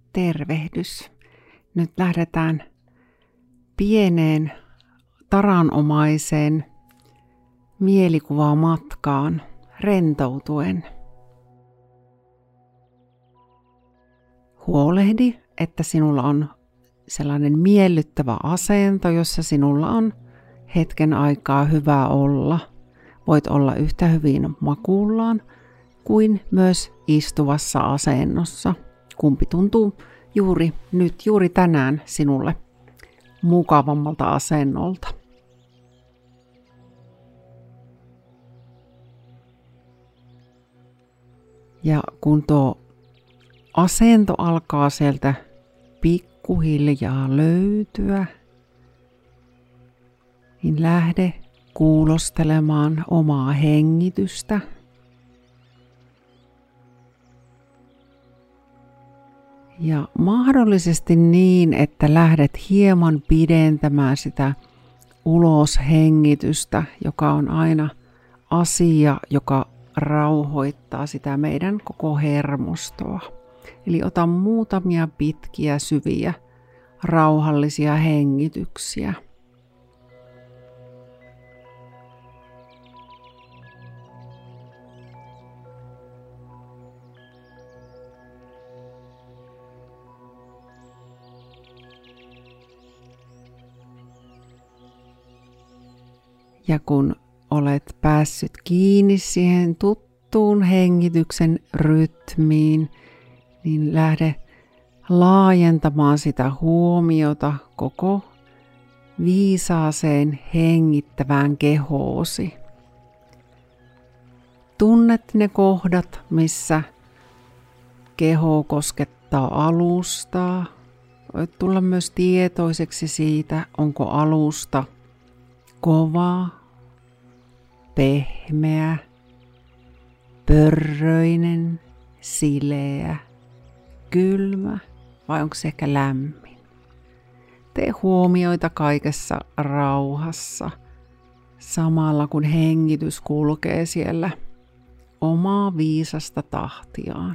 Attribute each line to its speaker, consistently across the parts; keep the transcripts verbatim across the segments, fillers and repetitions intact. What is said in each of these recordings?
Speaker 1: Tervehdys. Nyt lähdetään pieneen taranomaiseen mielikuvamatkaan rentoutuen. Huolehdi, että sinulla on sellainen miellyttävä asento, jossa sinulla on hetken aikaa hyvä olla. Voit olla yhtä hyvin makuullaan kuin myös istuvassa asennossa. Kumpi tuntuu juuri nyt, juuri tänään sinulle mukavammalta asennolta. Ja kun tuo asento alkaa sieltä pikkuhiljaa löytyä, niin lähde kuulostelemaan omaa hengitystä. Ja mahdollisesti niin, että lähdet hieman pidentämään sitä uloshengitystä, joka on aina asia, joka rauhoittaa sitä meidän koko hermostoa. Eli ota muutamia pitkiä, syviä, rauhallisia hengityksiä. Ja kun olet päässyt kiinni siihen tuttuun hengityksen rytmiin, niin lähde laajentamaan sitä huomiota koko viisaaseen hengittävään kehoosi. Tunnet ne kohdat, missä keho koskettaa alustaa. Voit tulla myös tietoiseksi siitä, onko alusta kova, pehmeä, pörröinen, sileä, kylmä vai onko se ehkä lämmin. Tee huomioita kaikessa rauhassa, samalla kun hengitys kulkee siellä omaa viisasta tahtiaan.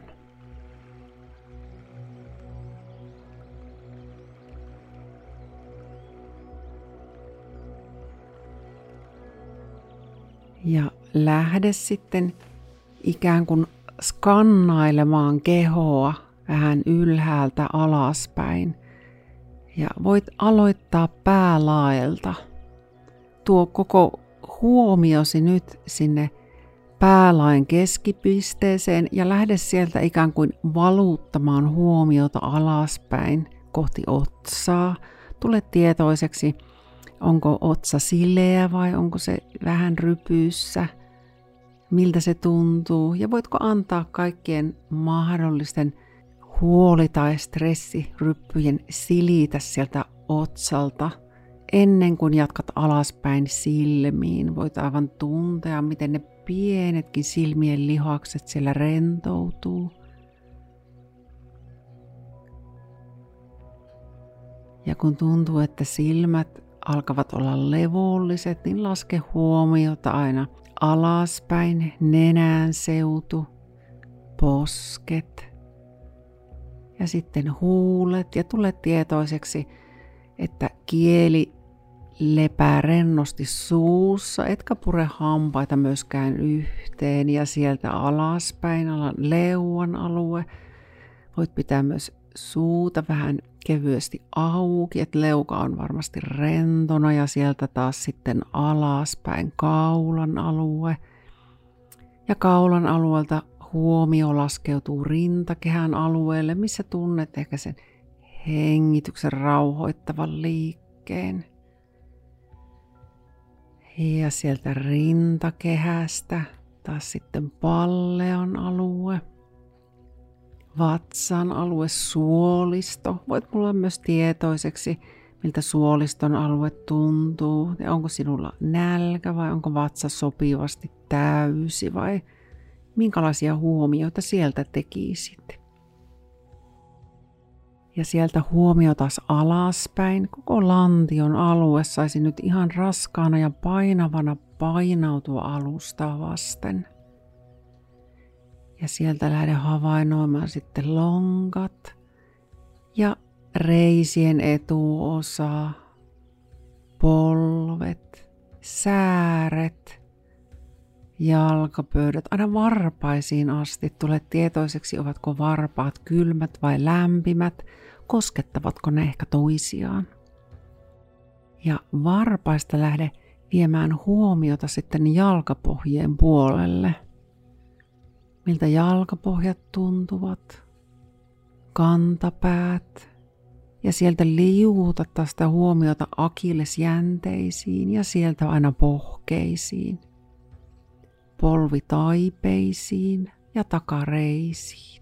Speaker 1: Ja lähde sitten ikään kuin skannailemaan kehoa vähän ylhäältä alaspäin. Ja voit aloittaa päälaelta. Tuo koko huomiosi nyt sinne päälaen keskipisteeseen ja lähde sieltä ikään kuin valuuttamaan huomiota alaspäin kohti otsaa. Tule tietoiseksi, onko otsa sileä vai onko se vähän rypyssä, miltä se tuntuu ja voitko antaa kaikkien mahdollisten huoli- tai stressiryppyjen silitä sieltä otsalta ennen kuin jatkat alaspäin silmiin. Voit aivan tuntea, miten ne pienetkin silmien lihakset siellä rentoutuu. Ja kun tuntuu, että silmät alkavat olla levolliset, niin laske huomiota aina alaspäin, nenän seutu, posket ja sitten huulet. Ja tule tietoiseksi, että kieli lepää rennosti suussa, etkä pure hampaita myöskään yhteen ja sieltä alaspäin, leuan alue. Voit pitää myös suuta vähän kevyesti auki, että leuka on varmasti rentona ja sieltä taas sitten alaspäin kaulan alue. Ja kaulan alueelta huomio laskeutuu rintakehän alueelle, missä tunnet ehkä sen hengityksen rauhoittavan liikkeen. Ja sieltä rintakehästä taas sitten pallean alue. Vatsan alue, suolisto. Voit mulla myös tietoiseksi, miltä suoliston alue tuntuu. Ja onko sinulla nälkä vai onko vatsa sopivasti täysi vai minkälaisia huomioita sieltä tekisit. Ja sieltä huomio taas alaspäin. Koko lantion alue saisi nyt ihan raskaana ja painavana painautua alustaa vasten. Ja sieltä lähde havainnoimaan sitten lonkat ja reisien etuosa, polvet, sääret, jalkapöydät aina varpaisiin asti. Tulet tietoiseksi, ovatko varpaat kylmät vai lämpimät, koskettavatko ne ehkä toisiaan. Ja varpaista lähde viemään huomiota sitten jalkapohjien puolelle. Miltä jalkapohjat tuntuvat, kantapäät ja sieltä liuuta tästä huomiota akillesjänteisiin ja sieltä aina pohkeisiin, polvitaipeisiin ja takareisiin.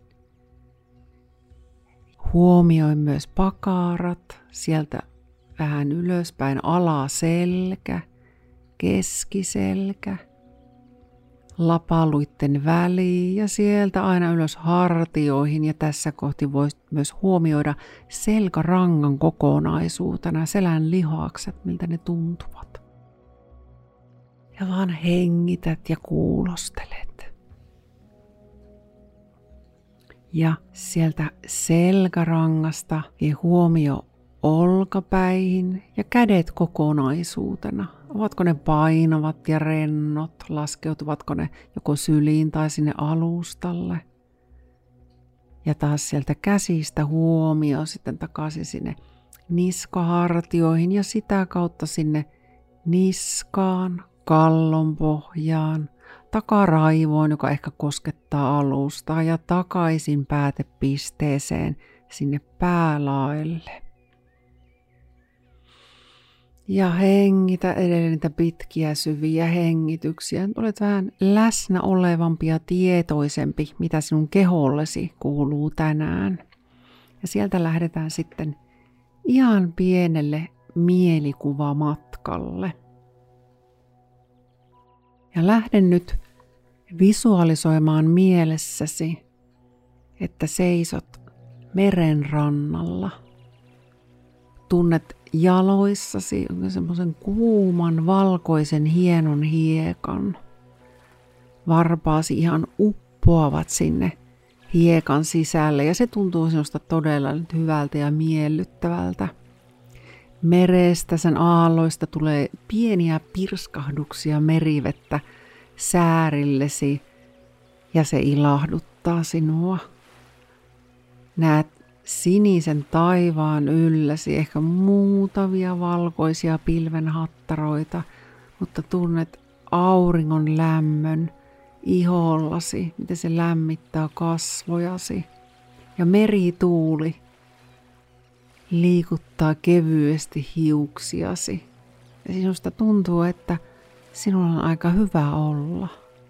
Speaker 1: Huomioi myös pakarat, sieltä vähän ylöspäin alaselkä, keskiselkä, lapaluitten väliin ja sieltä aina ylös hartioihin, ja tässä kohti voisi myös huomioida selkärangan kokonaisuutena, selän lihakset, miltä ne tuntuvat. Ja vaan hengität ja kuulostelet. Ja sieltä selkärangasta vie huomio olkapäihin ja kädet kokonaisuutena. Ovatko ne painavat ja rennot? Laskeutuvatko ne joko syliin tai sinne alustalle? Ja taas sieltä käsistä huomio sitten takaisin sinne niskahartioihin ja sitä kautta sinne niskaan, kallon pohjaan, takaraivoon, joka ehkä koskettaa alustaa, ja takaisin päätepisteeseen sinne päälaelle. Ja hengitä edelleen niitä pitkiä syviä hengityksiä. Olet vähän läsnä olevampi ja tietoisempi, mitä sinun kehollesi kuuluu tänään. Ja sieltä lähdetään sitten ihan pienelle mielikuvamatkalle. Ja lähde nyt visualisoimaan mielessäsi, että seisot meren rannalla. Tunnet jaloissasi semmoisen kuuman, valkoisen, hienon hiekan. Varpaasi ihan uppoavat sinne hiekan sisälle ja se tuntuu sinusta todella nyt hyvältä ja miellyttävältä. Merestä, sen aalloista tulee pieniä pirskahduksia merivettä säärillesi ja se ilahduttaa sinua. Näet sinisen taivaan ylläsi ehkä muutamia valkoisia pilvenhattaroita, mutta tunnet auringon lämmön ihollasi, miten se lämmittää kasvojasi. Ja merituuli liikuttaa kevyesti hiuksiasi. Ja sinusta tuntuu, että sinulla on aika hyvä olla.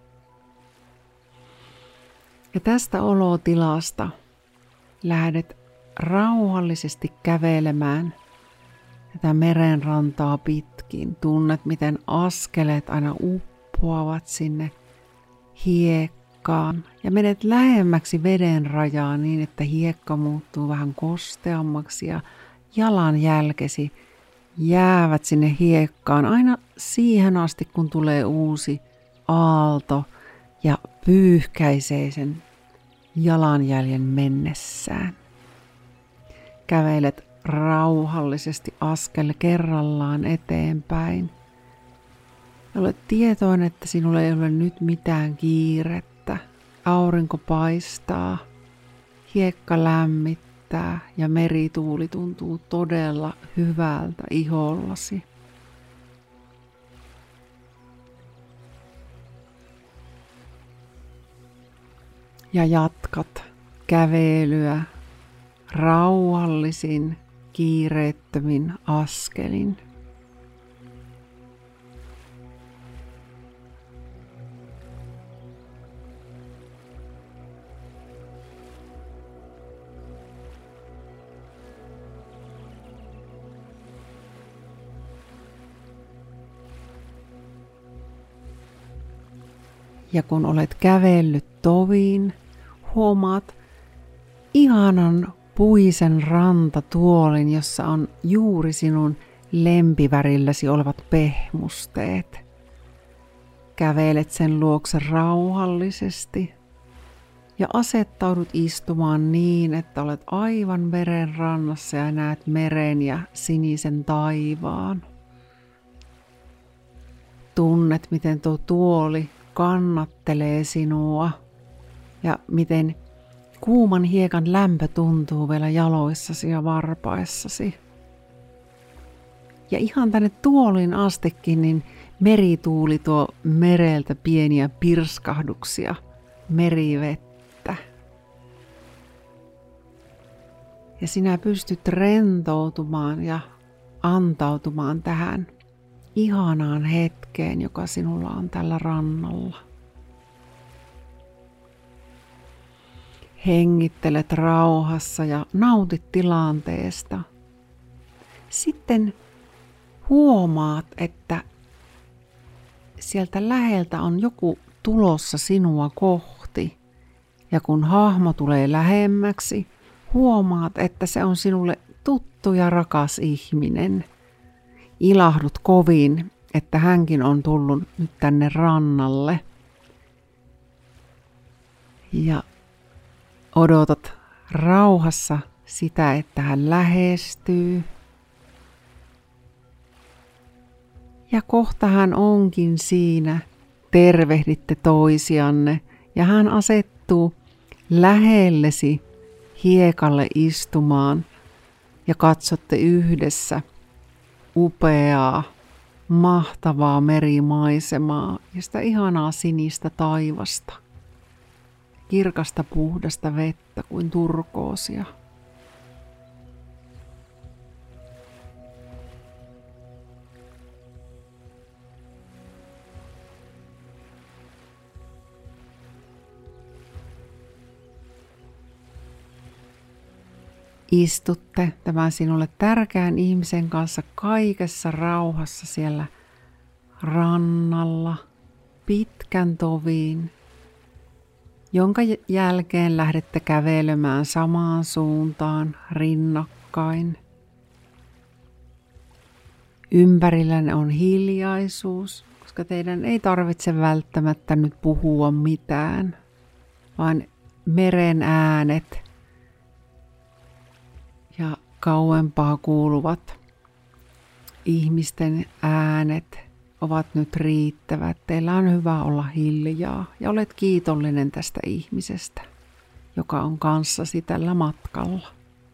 Speaker 1: Ja tästä olotilasta lähdet rauhallisesti kävelemään tätä merenrantaa pitkin. Tunnet, miten askeleet aina uppoavat sinne hiekkaan. Ja menet lähemmäksi veden rajaa niin, että hiekka muuttuu vähän kosteammaksi ja jalanjälkesi jäävät sinne hiekkaan aina siihen asti, kun tulee uusi aalto ja pyyhkäisee sen jalanjäljen mennessään. Kävelet rauhallisesti askel kerrallaan eteenpäin. Olet tietoinen, että sinulla ei ole nyt mitään kiirettä. Aurinko paistaa, hiekka lämmittää ja merituuli tuntuu todella hyvältä ihollasi. Ja jatkat kävelyä rauhallisin, kiireettömin askelin. Ja kun olet kävellyt toviin, huomaat ihanan puisen rantatuolin, jossa on juuri sinun lempivärilläsi olevat pehmusteet. Kävelet sen luokse rauhallisesti Ja asettaudut istumaan niin, että olet aivan meren rannassa ja näet meren ja sinisen taivaan. Tunnet, miten tuo tuoli kannattelee sinua ja miten kuuman hiekan lämpö tuntuu vielä jaloissasi ja varpaissasi. Ja ihan tänne tuolin astikin, niin merituuli tuo mereltä pieniä pirskahduksia merivettä. Ja sinä pystyt rentoutumaan ja antautumaan tähän ihanaan hetkeen, joka sinulla on tällä rannalla. Hengittelet rauhassa ja nautit tilanteesta. Sitten huomaat, että sieltä läheltä on joku tulossa sinua kohti. Ja kun hahmo tulee lähemmäksi, huomaat, että se on sinulle tuttu ja rakas ihminen. Ilahdut kovin, että hänkin on tullut nyt tänne rannalle. Ja odotat rauhassa sitä, että hän lähestyy. Ja kohta hän onkin siinä. Tervehditte toisianne ja hän asettuu lähellesi hiekalle istumaan ja katsotte yhdessä upeaa, mahtavaa merimaisemaa ja sitä ihanaa sinistä taivasta. Kirkasta puhdasta vettä kuin turkoosia. Istutte tämän sinulle tärkeän ihmisen kanssa kaikessa rauhassa siellä rannalla pitkän toviin, jonka jälkeen lähdette kävelemään samaan suuntaan rinnakkain. Ympärillänne on hiljaisuus, koska teidän ei tarvitse välttämättä nyt puhua mitään, vaan meren äänet ja kauempaa kuuluvat ihmisten äänet ovat nyt riittävät. Teillä on hyvä olla hiljaa ja olet kiitollinen tästä ihmisestä, joka on kanssasi tällä matkalla.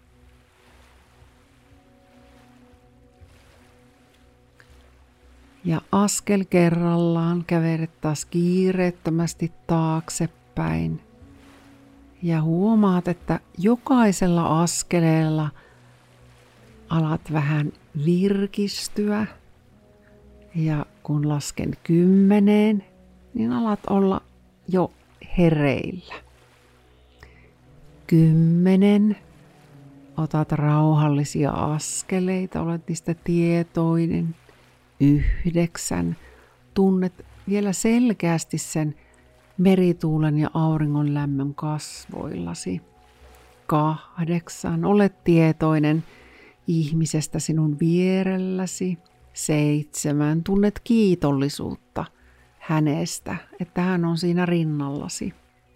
Speaker 1: Ja askel kerrallaan kävelet taas kiireettömästi taaksepäin. Ja huomaat, että jokaisella askeleella alat vähän virkistyä. Ja kun lasken kymmeneen, niin alat olla jo hereillä. Kymmenen. Otat rauhallisia askeleita, olet niistä tietoinen. Yhdeksän. Tunnet vielä selkeästi sen merituulen ja auringon lämmön kasvoillasi. Kahdeksan. Olet tietoinen ihmisestä sinun vierelläsi. Seitsemän. Tunnet kiitollisuutta hänestä, että hän on siinä rinnallasi.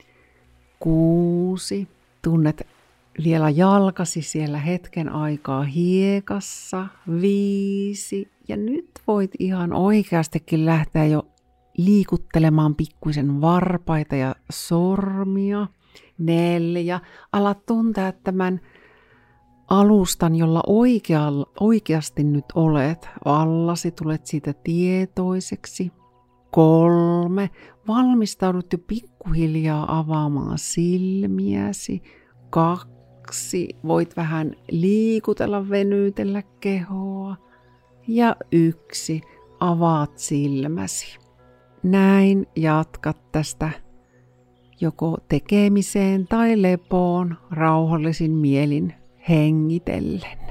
Speaker 1: Kuusi. Tunnet vielä jalkasi siellä hetken aikaa hiekassa. Viisi. Ja nyt voit ihan oikeastikin lähteä jo liikuttelemaan pikkuisen varpaita ja sormia. Neljä. Alat tuntea tämän alustan, jolla oikealla, oikeasti nyt olet vallasi, tulet siitä tietoiseksi. Kolme. Valmistaudut jo pikkuhiljaa avaamaan silmiäsi. Kaksi. Voit vähän liikutella, venytellä kehoa. Ja yksi. Avaat silmäsi. Näin jatkat tästä joko tekemiseen tai lepoon rauhallisin mielin hengitellen.